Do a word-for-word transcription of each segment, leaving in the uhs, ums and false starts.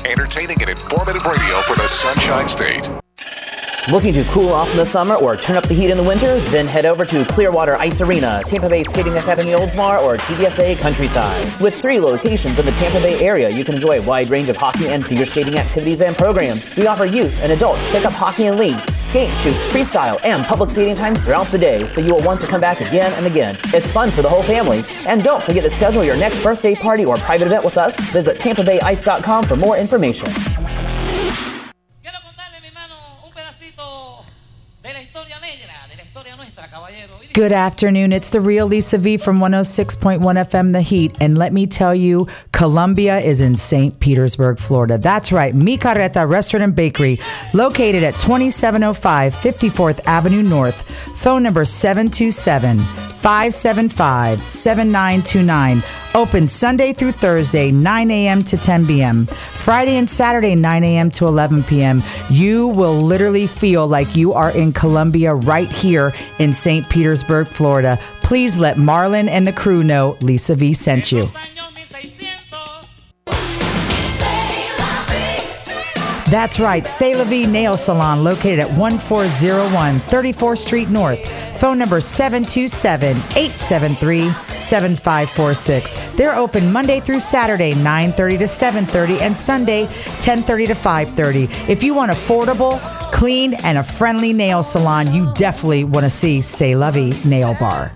Entertaining and informative radio for the Sunshine State. Looking to cool off in the summer or turn up the heat in the winter? Then head over to Clearwater Ice Arena, Tampa Bay Skating Academy Oldsmar, or T D S A Countryside. With three locations in the Tampa Bay area, you can enjoy a wide range of hockey and figure skating activities and programs. We offer youth and adult pickup hockey and leagues, skate, shoot, freestyle, and public skating times throughout the day, so you will want to come back again and again. It's fun for the whole family. And don't forget to schedule your next birthday party or private event with us. Visit tampa bay ice dot com for more information. Good afternoon. It's the real Lisa V from one oh six point one F M The Heat. And let me tell you, Columbia is in Saint Petersburg, Florida. That's right. Mi Carreta Restaurant and Bakery, located at twenty-seven oh five fifty-fourth Avenue North. Phone number seven two seven, five seven five, seven nine two nine. Open Sunday through Thursday, nine a.m. to ten p.m. Friday and Saturday, nine a.m. to eleven p.m. You will literally feel like you are in Columbia right here in Saint Petersburg, Florida. Please let Marlon and the crew know Lisa V sent you. That's right, C'est La Vie Nail Salon, located at one four zero one thirty-fourth Street North. Phone number seven two seven, eight seven three, seven five four six. They're open Monday through Saturday, nine thirty to seven thirty, and Sunday, ten thirty to five thirty. If you want affordable, clean, and a friendly nail salon, you definitely want to see C'est La Vie Nail Bar.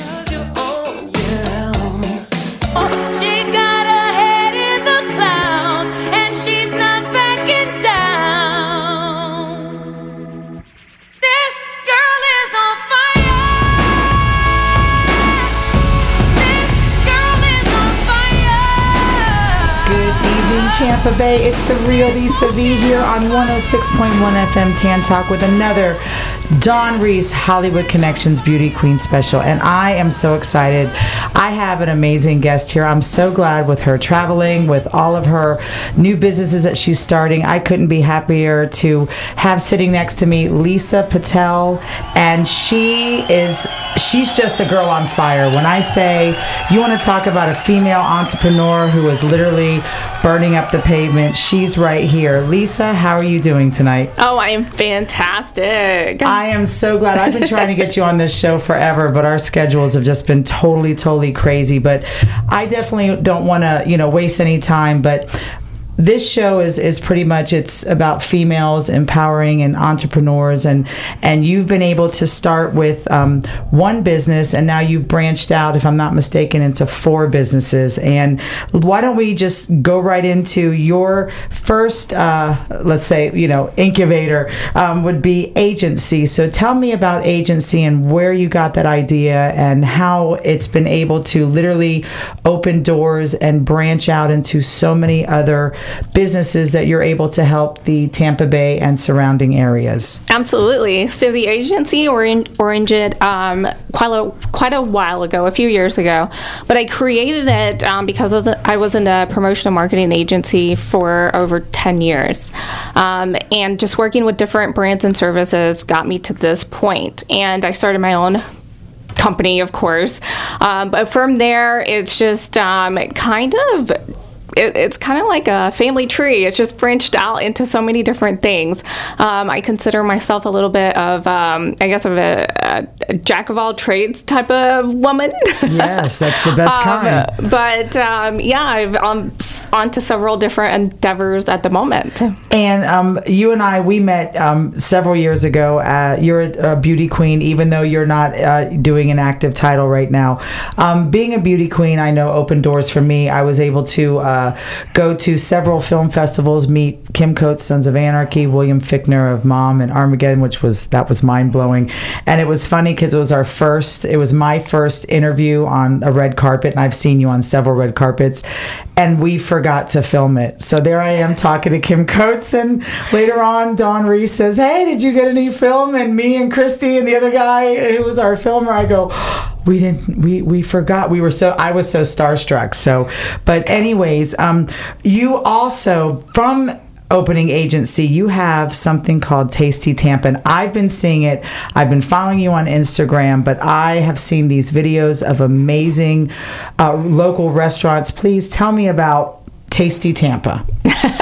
Tampa Bay, it's the real Lisa V here on one oh six point one F M Tan Talk with another Dawn Reese Hollywood Connections Beauty Queen special, and I am so excited. I have an amazing guest here. I'm so glad with her traveling, with all of her new businesses that she's starting. I couldn't be happier to have sitting next to me Lisa Patel, and she is she's just a girl on fire. When I say you want to talk about a female entrepreneur who is literally burning up the pavement, she's right here. Lisa, how are you doing tonight? Oh, I am fantastic. I am so glad. I've been trying to get you on this show forever, but our schedules have just been totally, totally crazy. But I definitely don't want to, you know, waste any time. But this show is, is pretty much, it's about females empowering and entrepreneurs, and and you've been able to start with um, one business, and now you've branched out, if I'm not mistaken, into four businesses. And why don't we just go right into your first, uh, let's say, you know, incubator um, would be agency. So tell me about agency and where you got that idea and how it's been able to literally open doors and branch out into so many other businesses that you're able to help the Tampa Bay and surrounding areas. Absolutely. So the agency originated um, quite a quite a while ago, a few years ago, but I created it um, because I was, I was in a promotional marketing agency for over ten years, um, and just working with different brands and services got me to this point. And I started my own company, of course, um, but from there, it's just um, kind of It, it's kind of like a family tree. It's just branched out into so many different things. Um, I consider myself a little bit of, um, I guess, of a, a, a jack of all trades type of woman. Yes, that's the best kind. Um, but um, yeah, I've um, on to several different endeavors at the moment. And um, you and I, we met um, several years ago. Uh, you're a, a beauty queen, even though you're not uh, doing an active title right now. Um, being a beauty queen, I know, opened doors for me. I was able to uh, go to several film festivals, meet Kim Coates, Sons of Anarchy, William Fichtner of Mom, and Armageddon, which was, that was mind-blowing. And it was funny because it was our first, it was my first interview on a red carpet, and I've seen you on several red carpets, and we forgot to film it. So there I am talking to Kim Coates, and later on, Dawn Reese says, hey, did you get any film? And me and Christy and the other guy who was our filmer, I go, we didn't, we, we forgot. We were so, I was so starstruck. So, but anyways, um, you also, from opening agency, you have something called Tasty Tampa, and I've been seeing it. I've been following you on Instagram, but I have seen these videos of amazing uh, local restaurants. Please tell me about Tasty Tampa.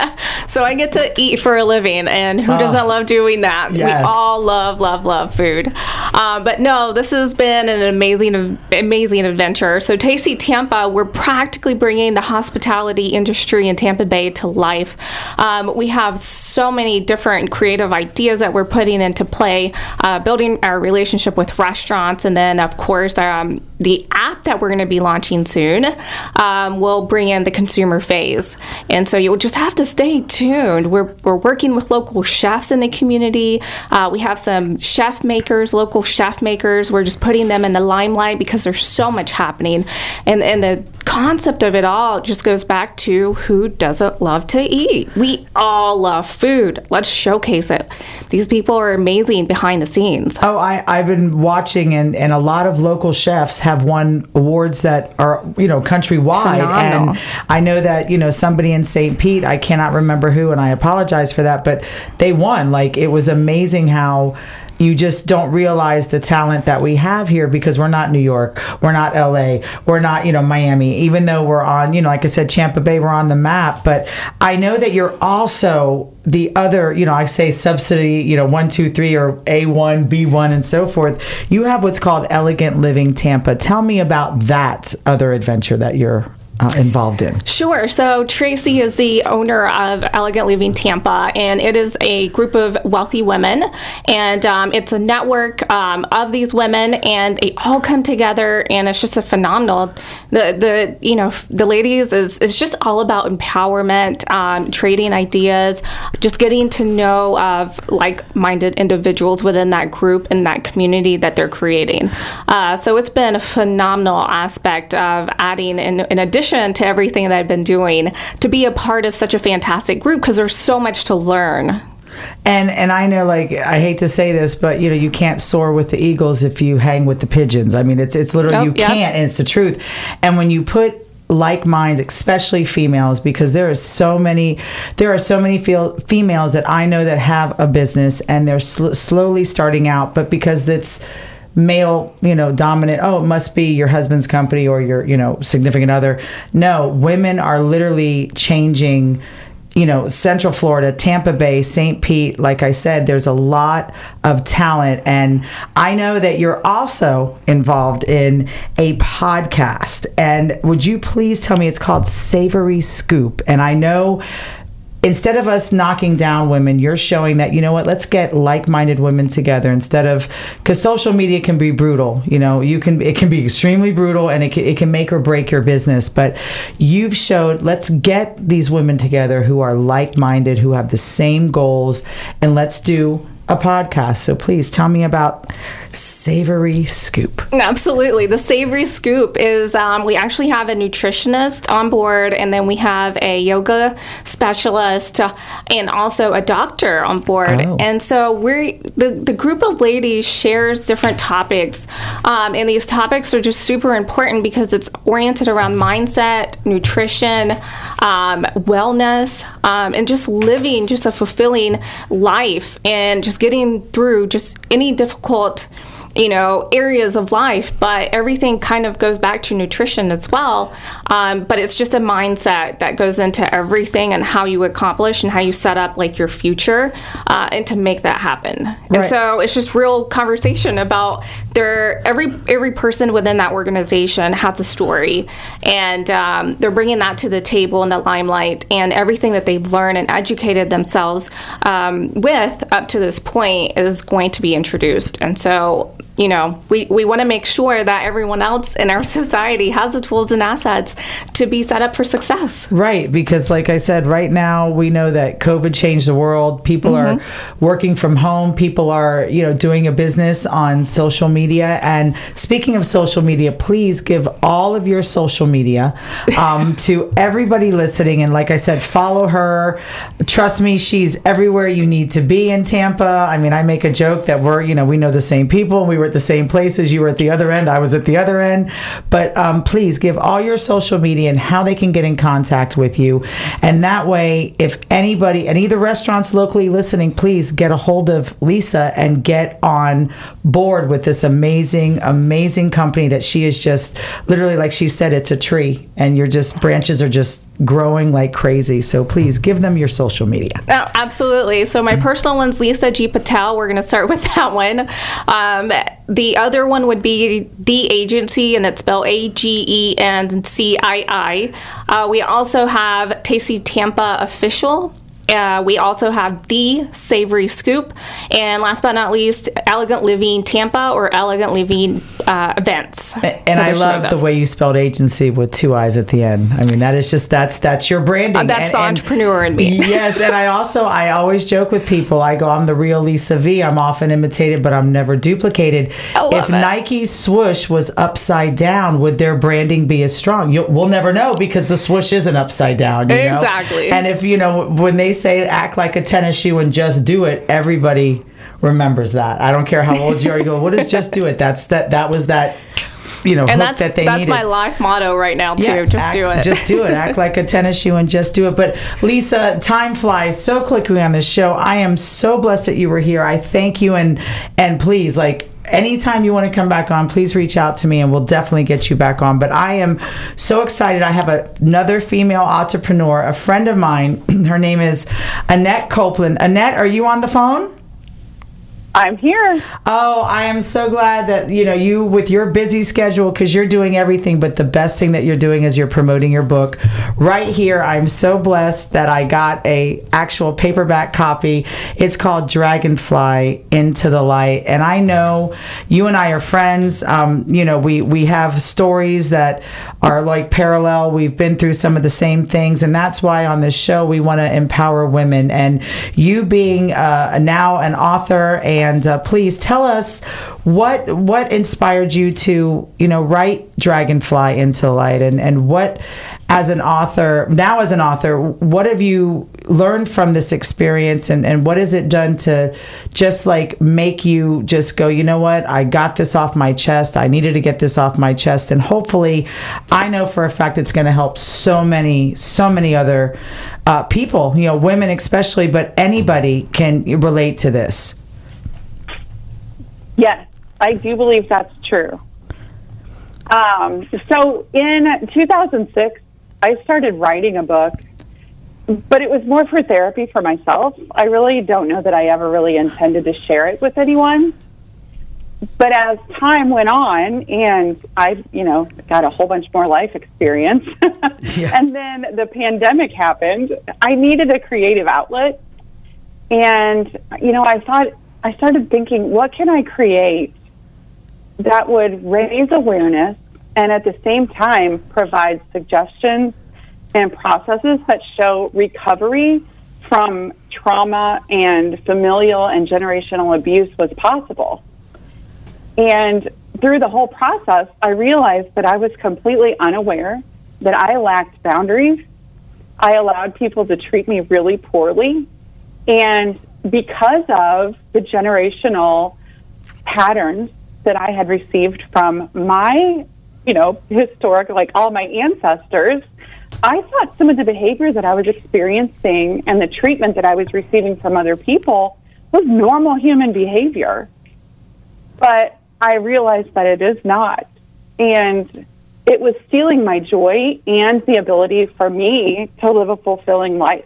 So I get to eat for a living, and who doesn't Oh. love doing that? Yes. We all love, love, love food. Um, but no, this has been an amazing, amazing adventure. So Tasty Tampa, we're practically bringing the hospitality industry in Tampa Bay to life. Um, we have so many different creative ideas that we're putting into play, uh, building our relationship with restaurants, and then of course um, the app that we're going to be launching soon um, will bring in the consumer phase. And so you'll just have to stay tuned. We're, we're working with local chefs in the community. Uh, we have some chef makers, local chef makers. We're just putting them in the limelight because there's so much happening. And, and the concept of it all just goes back to who doesn't love to eat. We all love food. Let's showcase it. These people are amazing behind the scenes. Oh, I, I've been watching, and, and a lot of local chefs have won awards that are, you know, countrywide. Phenomenal. And I know that, you know, somebody in Saint Pete, I cannot remember who, and I apologize for that, but they won. Like, it was amazing how you just don't realize the talent that we have here, because we're not New York, we're not L A, we're not, you know, Miami, even though we're on, you know, like I said, Tampa Bay, we're on the map. But I know that you're also the other, you know, I say subsidy, you know, one, two, three, or A one, B one, and so forth. You have what's called Elegant Living Tampa. Tell me about that other adventure that you're Uh, involved in. Sure. So Tracy is the owner of Elegant Living Tampa, and it is a group of wealthy women, and um, it's a network um, of these women, and they all come together, and it's just a phenomenal. The the you know the ladies is is just all about empowerment, um, trading ideas, just getting to know of like-minded individuals within that group and that community that they're creating. Uh, so it's been a phenomenal aspect of adding, in, in addition to everything that I've been doing, to be a part of such a fantastic group, because there's so much to learn. And and I know, like, I hate to say this, but you know, you can't soar with the eagles if you hang with the pigeons. I mean, it's it's literally Oh, you yep. can't, and it's the truth. And when you put like minds, especially females, because there is so many, there are so many feel, females that I know that have a business and they're sl- slowly starting out, but because it's male, you know, dominant, oh, it must be your husband's company or your, you know, significant other. No, women are literally changing, you know, Central Florida, Tampa Bay, Saint Pete. Like I said, there's a lot of talent. And I know that you're also involved in a podcast. And would you please tell me, it's called Savory Scoop. And I know, instead of us knocking down women, you're showing that, you know what, let's get like-minded women together instead of, because social media can be brutal. You know, you can, it can be extremely brutal, and it can, it can make or break your business. But you've showed, let's get these women together who are like-minded, who have the same goals, and let's do a podcast. So please tell me about Savory Scoop. Absolutely. The Savory Scoop is, um, we actually have a nutritionist on board, and then we have a yoga specialist uh, and also a doctor on board. Oh. And so we're, the, the group of ladies shares different topics. Um, and these topics are just super important because it's oriented around mindset, nutrition, um, wellness, um, and just living just a fulfilling life, and just getting through just any difficult, you know, areas of life. But everything kind of goes back to nutrition as well. Um, but it's just a mindset that goes into everything, and how you accomplish and how you set up like your future uh, and to make that happen. Right. And so it's just real conversation about their every every person within that organization has a story, and um, they're bringing that to the table in the limelight, and everything that they've learned and educated themselves um, with up to this point is going to be introduced. And so, you know, we, we want to make sure that everyone else in our society has the tools and assets to be set up for success. Right, because like I said, right now we know that COVID changed the world. People Mm-hmm. are working from home. People are, you know, doing a business on social media. And speaking of social media, please give all of your social media um, to everybody listening. And like I said, follow her. Trust me, she's everywhere you need to be in Tampa. I mean, I make a joke that we're, you know, we know the same people, and we were at the same places. You were at the other end, I was at the other end. But um, please give all your social media and how they can get in contact with you. And that way, if anybody, any of the restaurants locally listening, please get a hold of Lisa and get on board with this amazing, amazing company that she is just literally, like she said, it's a tree, and your just branches are just growing like crazy. So please give them your social media. Oh, absolutely. So my personal one's Lisa G. Patel. We're going to start with that one. Um, the other one would be The Agency, and it's spelled A G E N C I I. Uh, we also have Tasty Tampa Official. Uh, we also have The Savory Scoop. And last but not least, Elegant Living Tampa or Elegant Living uh, Events. And, and so I love the way you spelled agency with two I's at the end. I mean, that is just, that's that's your branding. Uh, that's and, the and, entrepreneur in me. Yes, and I also, I always joke with people. I go, I'm the real Lisa V. I'm often imitated, but I'm never duplicated. I love if it. Nike's swoosh was upside down, would their branding be as strong? You'll, we'll never know because the swoosh isn't upside down. You know? Exactly. And if, you know, when they say act like a tennis shoe and just do it, everybody remembers that. I don't care how old you are. You go, what is just do it? That's that. That was that. You know, and hook that's that they that's needed. my life motto right now too. Yeah, just act, do it. Just do it. Act like a tennis shoe and just do it. But Lisa, time flies so quickly on this show. I am so blessed that you were here. I thank you, and and please, like, anytime you want to come back on, please reach out to me and we'll definitely get you back on. But I am so excited. I have a, another female entrepreneur, a friend of mine. Her name is Annette Copeland. Annette, are you on the phone? I'm here. Oh, I am so glad that, you know, you with your busy schedule, because you're doing everything, but the best thing that you're doing is you're promoting your book right here. I'm so blessed that I got a actual paperback copy. It's called Dragonfly Into the Light. And I know you and I are friends. Um, you know, we, we have stories that are like parallel. We've been through some of the same things. And that's why on this show, we want to empower women. And you being uh, now an author, and And uh, please tell us what what inspired you to, you know, write Dragonfly Into the Light, and, and what, as an author, now as an author, what have you learned from this experience, and, and what has it done to just like make you just go, you know what, I got this off my chest. I needed to get this off my chest. And hopefully, I know for a fact it's going to help so many, so many other uh, people, you know, women especially, but anybody can relate to this. Yes, I do believe that's true. Um, so in two thousand six, I started writing a book, but it was more for therapy for myself. I really don't know that I ever really intended to share it with anyone. But as time went on, and I, you know, got a whole bunch more life experience, yeah. and then the pandemic happened, I needed a creative outlet. And, you know, I thought, I started thinking, what can I create that would raise awareness and at the same time provide suggestions and processes that show recovery from trauma and familial and generational abuse was possible. And through the whole process, I realized that I was completely unaware that I lacked boundaries. I allowed people to treat me really poorly. And because of the generational patterns that I had received from my, you know, historic, like all my ancestors, I thought some of the behavior that I was experiencing and the treatment that I was receiving from other people was normal human behavior. But I realized that it is not. And it was stealing my joy and the ability for me to live a fulfilling life.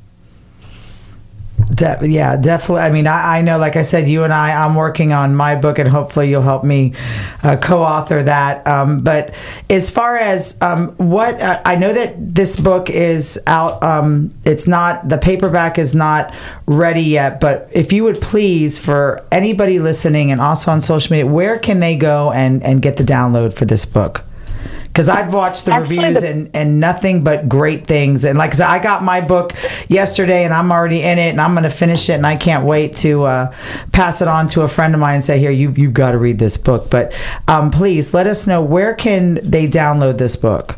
De- yeah, definitely. I mean, I, I know, like I said, you and I, I'm working on my book, and hopefully you'll help me uh, co-author that. Um, but as far as um, what, uh, I know that this book is out, um, it's not, the paperback is not ready yet, but if you would please, for anybody listening and also on social media, where can they go and, and get the download for this book? Because I've watched the Actually, reviews the- and, and nothing but great things. And like I said, I got my book yesterday and I'm already in it and I'm going to finish it, and I can't wait to uh, pass it on to a friend of mine and say, here, you, you've got to read this book. But um, please let us know, where can they download this book?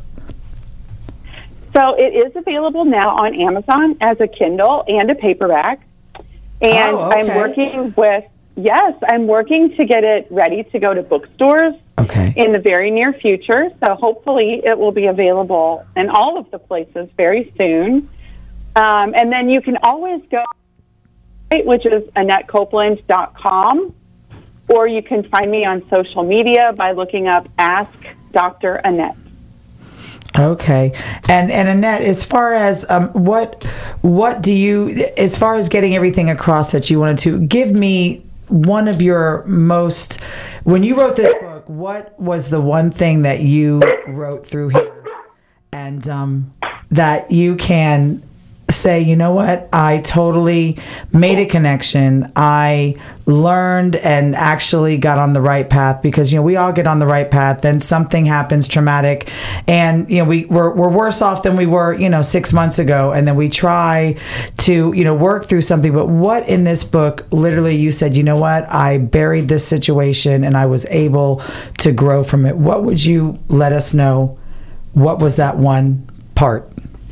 So it is available now on Amazon as a Kindle and a paperback. And Oh, okay. I'm working with, yes, I'm working to get it ready to go to bookstores. Okay. In the very near future. So hopefully it will be available in all of the places very soon. Um, and then you can always go, which is annette copeland dot com, or you can find me on social media by looking up Ask Doctor Annette. Okay, and and Annette, as far as um, what what do you, as far as getting everything across that you wanted to, give me one of your most, when you wrote this book, what was the one thing that you wrote through here, and um, that you can say, you know what, I totally made a connection. I learned and actually got on the right path, because, you know, we all get on the right path, then something happens traumatic, and, you know, we, we're, we're worse off than we were, you know, six months ago. And then we try to, you know, work through something. But what in this book, literally you said, you know what, I buried this situation and I was able to grow from it. What would you let us know? What was that one part?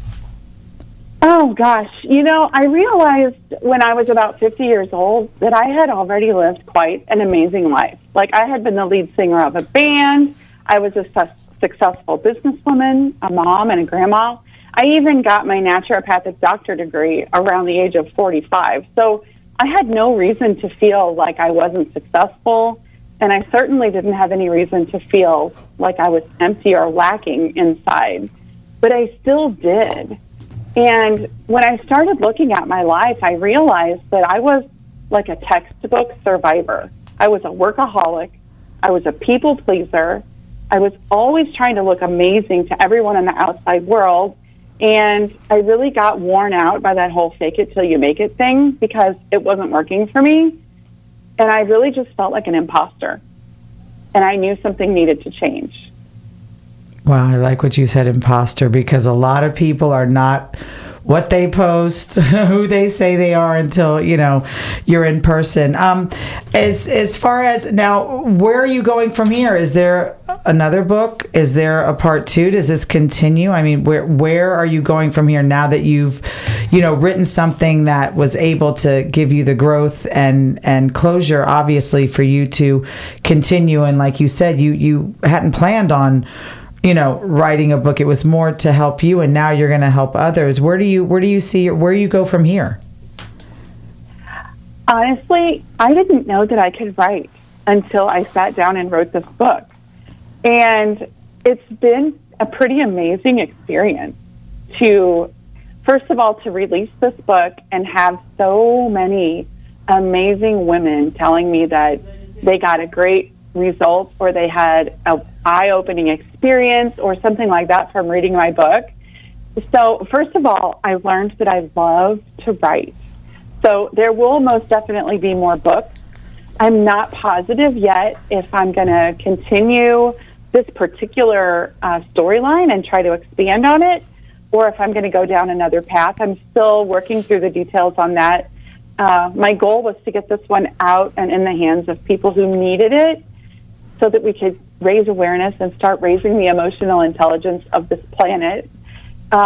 Oh, gosh. You know, I realized when I was about fifty years old that I had already lived quite an amazing life. Like, I had been the lead singer of a band. I was a su- successful businesswoman, a mom, and a grandma. I even got my naturopathic doctor degree around the age of forty-five. So I had no reason to feel like I wasn't successful, and I certainly didn't have any reason to feel like I was empty or lacking inside. But I still did. And when I started looking at my life, I realized that I was like a textbook survivor. I was a workaholic. I was a people pleaser. I was always trying to look amazing to everyone in the outside world. And I really got worn out by that whole fake it till you make it thing, because it wasn't working for me. And I really just felt like an imposter. And I knew something needed to change. Wow, I like what you said, imposter, because a lot of people are not what they post, who they say they are, until, you know, you're in person. Um, as as far as now, where are you going from here? Is there another book? Is there a part two? Does this continue? I mean, where where are you going from here now that you've, you know, written something that was able to give you the growth and and closure, obviously, for you to continue? And like you said, you you hadn't planned on, you know, writing a book. It was more to help you, and now you're going to help others. Where do you where do you see where you go from here? Honestly, I didn't know that I could write until I sat down and wrote this book. And it's been a pretty amazing experience to, first of all, to release this book and have so many amazing women telling me that they got a great result, or they had an eye-opening experience or something like that from reading my book. So first of all, I learned that I love to write. So there will most definitely be more books. I'm not positive yet if I'm going to continue this particular uh, storyline and try to expand on it, or if I'm going to go down another path. I'm still working through the details on that. Uh, my goal was to get this one out and in the hands of people who needed it, so that we could raise awareness and start raising the emotional intelligence of this planet uh,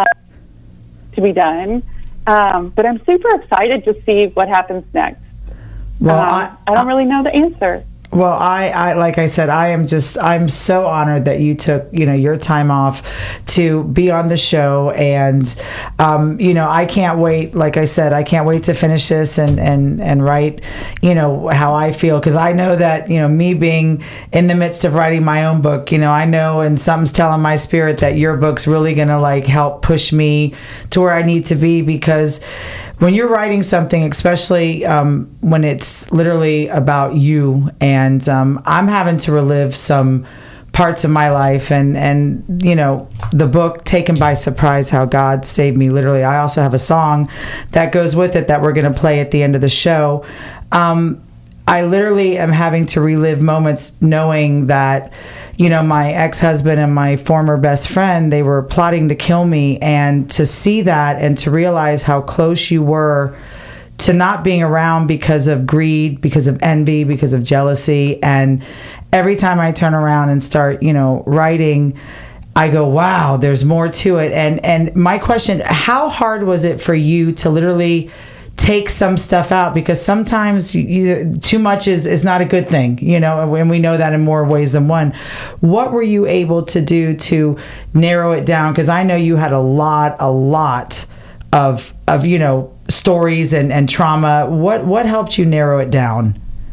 to be done. Um, but I'm super excited to see what happens next. Well, um, I, I don't really know the answer. Well, I, I, like I said, I am just, I'm so honored that you took, you know, your time off to be on the show. And, um, you know, I can't wait, like I said, I can't wait to finish this and, and, and write, you know, how I feel. Because I know that, you know, me being in the midst of writing my own book, you know, I know, and something's telling my spirit that your book's really going to like help push me to where I need to be. Because when you're writing something, especially um, when it's literally about you, and um, I'm having to relive some parts of my life, and, and you know, the book, Taken by Surprise, How God Saved Me, literally. I also have a song that goes with it that we're going to play at the end of the show. Um, I literally am having to relive moments knowing that, you know, my ex-husband and my former best friend, they were plotting to kill me. And to see that and to realize how close you were to not being around because of greed, because of envy, because of jealousy. And every time I turn around and start, you know, writing, I go, wow, there's more to it. And, and my question, how hard was it for you to literally take some stuff out? Because sometimes you, you, too much is, is not a good thing, you know, and we know that in more ways than one. What were you able to do to narrow it down? Because I know you had a lot, a lot of, of you know, stories and, and trauma. What, what helped you narrow it down?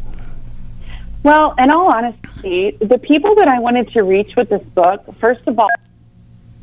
Well, in all honesty, the people that I wanted to reach with this book, first of all,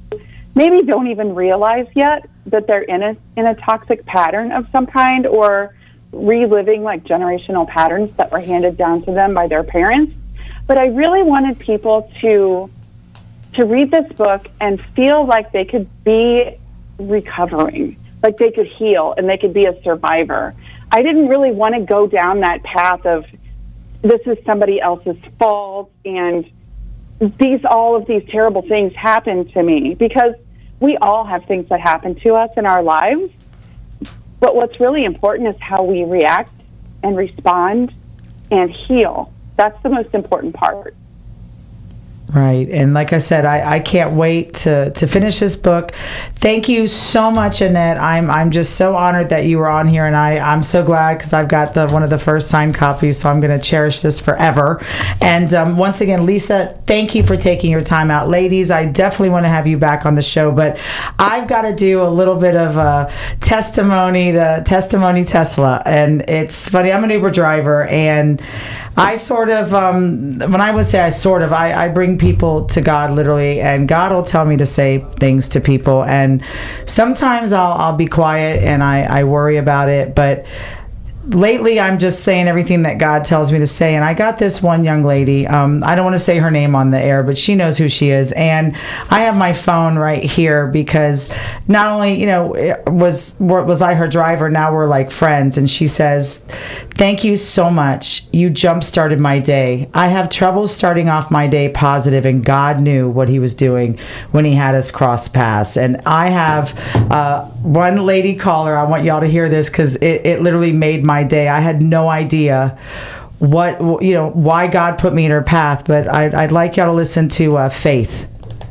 maybe don't even realize yet that they're in a in a toxic pattern of some kind, or reliving like generational patterns that were handed down to them by their parents. But I really wanted people to to read this book and feel like they could be recovering, like they could heal and they could be a survivor. I didn't really want to go down that path of this is somebody else's fault and these all of these terrible things happened to me, because we all have things that happen to us in our lives. But what's really important is how we react and respond and heal. That's the most important part. Right. And like I said, I, I can't wait to, to finish this book. Thank you so much, Annette. I'm I'm just so honored that you were on here, and I, I'm so glad because I've got the one of the first signed copies, so I'm going to cherish this forever. And um, once again, Lisa, thank you for taking your time out. Ladies, I definitely want to have you back on the show, but I've got to do a little bit of a testimony, the testimony Tesla. And it's funny, I'm an Uber driver, and I sort of, um, when I would say I sort of, I, I bring people to God literally, and God will tell me to say things to people. And sometimes I'll, I'll be quiet and I, I worry about it. But lately I'm just saying everything that God tells me to say. And I got this one young lady, um, I don't want to say her name on the air, but she knows who she is. And I have my phone right here because not only, you know, was was I her driver, now we're like friends. And she says, "Thank you so much. You jump-started my day. I have trouble starting off my day positive, and God knew what he was doing when he had us cross paths." And I have uh, one lady caller. I want y'all to hear this because it, it literally made my day. I had no idea what, you know, why God put me in her path, but I'd, I'd like y'all to listen to uh, Faith.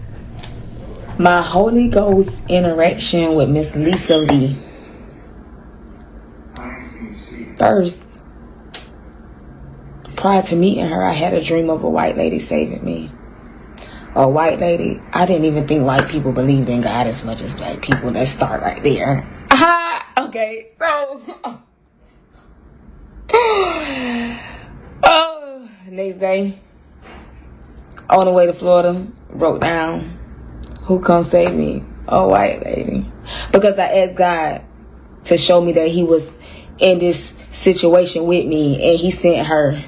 My Holy Ghost interaction with Miss Lisa Lee. First, prior to meeting her, I had a dream of a white lady saving me. A white lady. I didn't even think white people believed in God as much as black people. Let's start right there. Ah, okay, so... Oh, next day, on the way to Florida, broke down. Who come save me? A white lady. Because I asked God to show me that he was in this situation with me, and he sent her.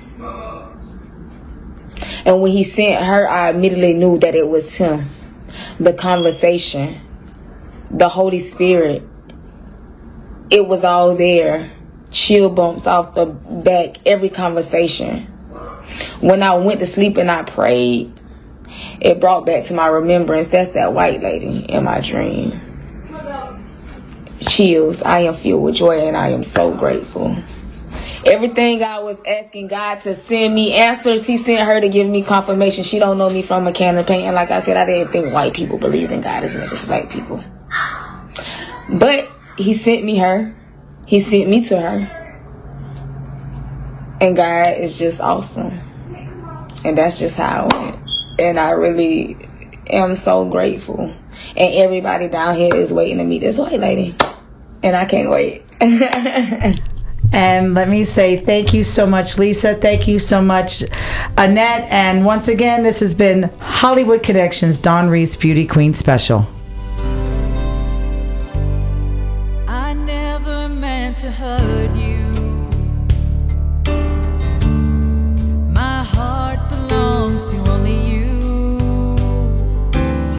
And when he sent her, I immediately knew that it was him. The conversation, the Holy Spirit, it was all there. Chill bumps off the back, every conversation. When I went to sleep and I prayed, it brought back to my remembrance, that's that white lady in my dream. Chills. I am filled with joy and I am so grateful. Everything I was asking God to send me answers, he sent her to give me confirmation. She don't know me from a can of paint. And like I said, I didn't think white people believed in God as much as black people. But he sent me her. He sent me to her. And God is just awesome. And that's just how it went. And I really am so grateful. And everybody down here is waiting to meet this white lady. And I can't wait. And let me say thank you so much, Lisa. Thank you so much, Annette. And once again, this has been Hollywood Connections, Dawn Reese Beauty Queen Special. I never meant to hurt you.